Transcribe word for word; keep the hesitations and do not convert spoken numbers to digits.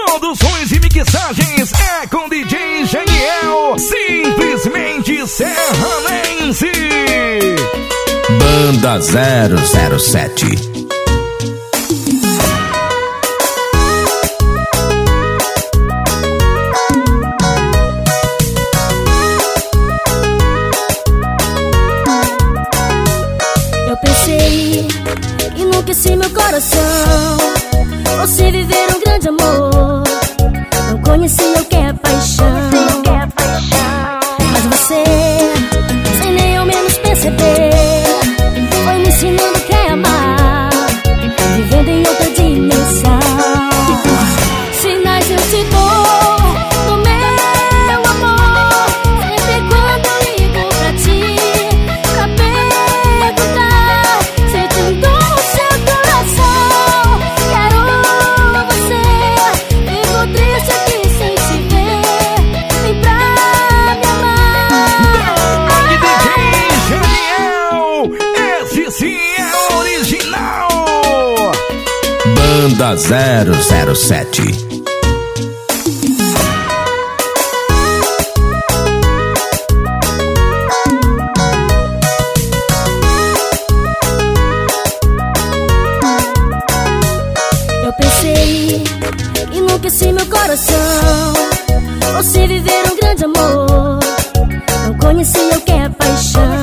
Produções e mixagens é com D J Janiel, simplesmente serranense. Banda zero zero sete. Eu pensei e enlouqueci meu coração. Você viver um grande amor. Não conhecia o que é paixão. Mas você, sem nem ao menos perceber, foi me ensinando o que é amar, vivendo em outra dimensão. Sinais eu te dou do meu amor, sempre quando eu ligo pra ti, pra perguntar se te dou o seu coração. Quero você, fico triste aqui sem te ver, vem pra me amar. D J Janiel, esse sim é original. Banda zero zero sete. Eu pensei, enlouqueci meu coração. Você viver um grande amor, não conhecia o que é paixão.